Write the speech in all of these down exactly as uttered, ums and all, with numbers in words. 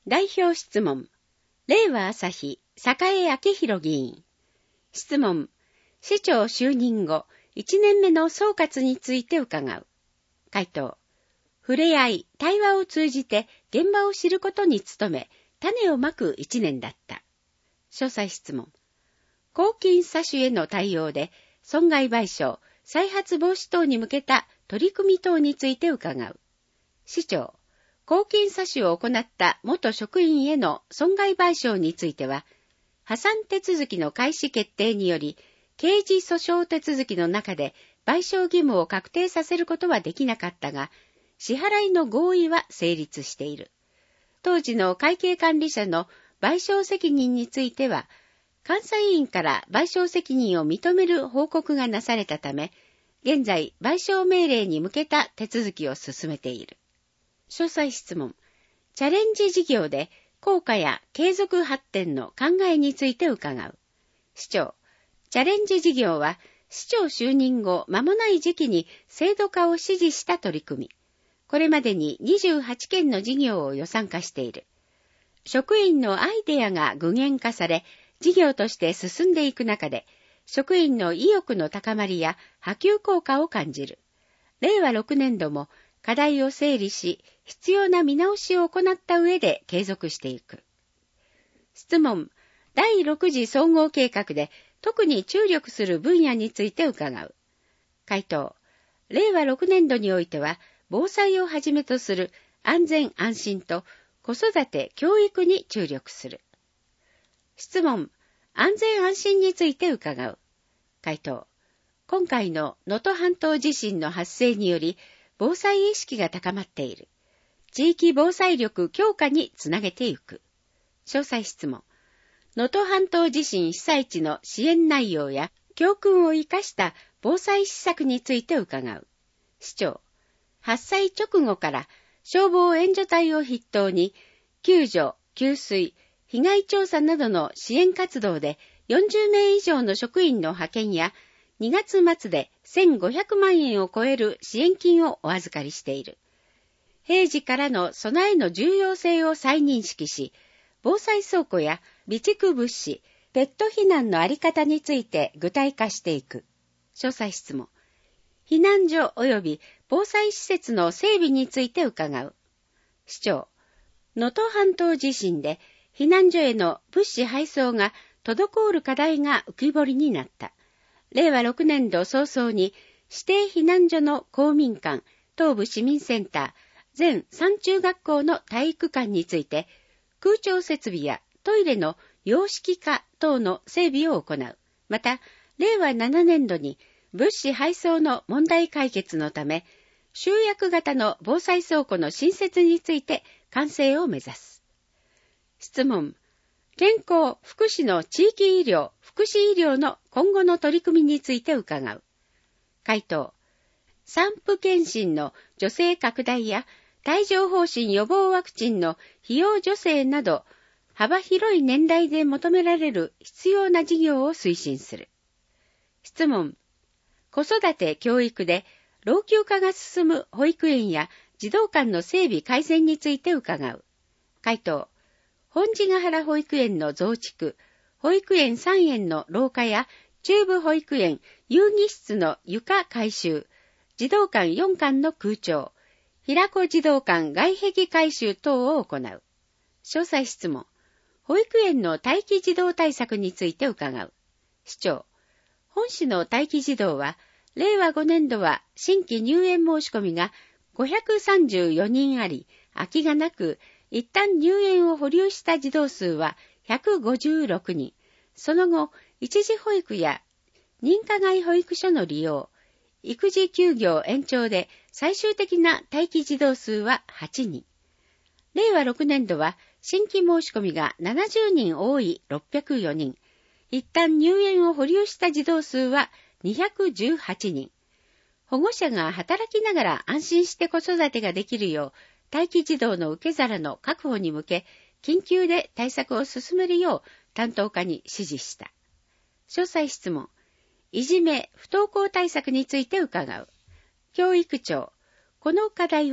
代表質問。令和朝日、栄明弘議員。質問。市長就任後、いちねんめの総括について伺う。回答。触れ合い、対話を通じて現場を知ることに努め、種をまくいちねんだった。詳細質問。公金詐取への対応で、損害賠償、再発防止等に向けた取り組み等について伺う。市長。公金詐取を行った元職員への損害賠償については、破産手続きの開始決定により、刑事訴訟手続きの中で賠償義務を確定させることはできなかったが、支払いの合意は成立している。当時の会計管理者の賠償責任については、監査委員から賠償責任を認める報告がなされたため、現在賠償命令に向けた手続きを進めている。詳細質問。チャレンジ事業で効果や継続発展の考えについて伺う。市長。チャレンジ事業は市長就任後間もない時期に制度化を指示した取り組み。これまでににじゅうはちけんの事業を予算化している。職員のアイデアが具現化され、事業として進んでいく中で、職員の意欲の高まりや波及効果を感じる。れいわろくねんども課題を整理し、必要な見直しを行った上で継続していく。質問。だいろく次総合計画で特に注力する分野について伺う。回答。れいわろくねんどにおいては、防災をはじめとする安全安心と子育て教育に注力する。質問。安全安心について伺う。回答。今回の能登半島地震の発生により、防災意識が高まっている。地域防災力強化につなげていく。詳細質問。能登半島地震被災地の支援内容や教訓を生かした防災施策について伺う。市長。発災直後から消防援助隊を筆頭に救助、給水、被害調査などの支援活動でよんじゅうめい以上の職員の派遣やにがつ末でせんごひゃくまんえんを超える支援金をお預かりしている。平時からの備えの重要性を再認識し、防災倉庫や備蓄物資、ペット避難のあり方について具体化していく。詳細質問。避難所及び防災施設の整備について伺う。市長。能登半島地震で避難所への物資配送が滞る課題が浮き彫りになった。れいわろくねんど早々に指定避難所の公民館、東部市民センター、全山中学校の体育館について空調設備やトイレの洋式化等の整備を行う。また、れいわななねんどに物資配送の問題解決のため、集約型の防災倉庫の新設について完成を目指す。質問。健康・福祉の地域医療・福祉医療の今後の取り組みについて伺う。回答。産婦健診の助成拡大や帯状疱疹予防ワクチンの費用助成など、幅広い年代で求められる必要な事業を推進する。質問。子育て教育で老朽化が進む保育園や児童館の整備改善について伺う。回答。本地ヶ原保育園の増築、保育園さんえんの廊下や中部保育園遊戯室の床改修、児童館よんかんの空調、平子児童館外壁改修等を行う。詳細質問。保育園の待機児童対策について伺う。市長。本市の待機児童は、れいわごねんどは新規入園申し込みがごひゃくさんじゅうよにんあり、空きがなく、一旦入園を保留した児童数はひゃくごじゅうろくにん。その後、一時保育や認可外保育所の利用、育児休業延長で最終的な待機児童数ははちにん。れいわろくねんどは新規申し込みがななじゅうにん多いろっぴゃくよにん。一旦入園を保留した児童数はにひゃくじゅうはちにん。保護者が働きながら安心して子育てができるよう、待機児童の受け皿の確保に向け、緊急で対策を進めるよう担当課に指示した。詳細質問。いじめ、不登校対策について伺う。教育長。この課題は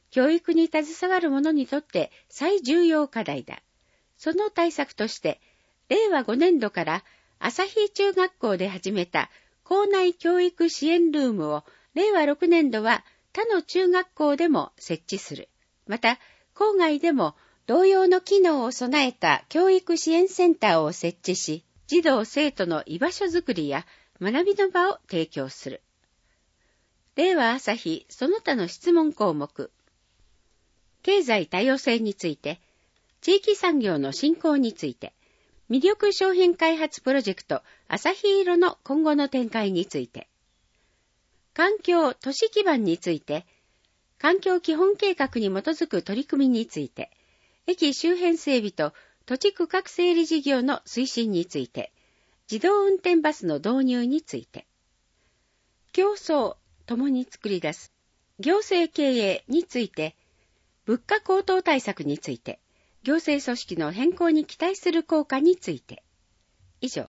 教育に携わる者にとって最重要課題だ。その対策として、れいわごねんどから朝日中学校で始めた校内教育支援ルームをれいわろくねんどは他の中学校でも設置する。また、校外でも同様の機能を備えた教育支援センターを設置し、児童生徒の居場所づくりや学びの場を提供する。れいわ朝日その他の質問項目。経済多様性について、地域産業の振興について、魅力商品開発プロジェクト朝日色の今後の展開について、環境都市基盤について、環境基本計画に基づく取り組みについて、駅周辺整備と土地区画整理事業の推進について、自動運転バスの導入について、競争ともに作り出す行政経営について、物価高騰対策について、行政組織の変更に期待する効果について。以上。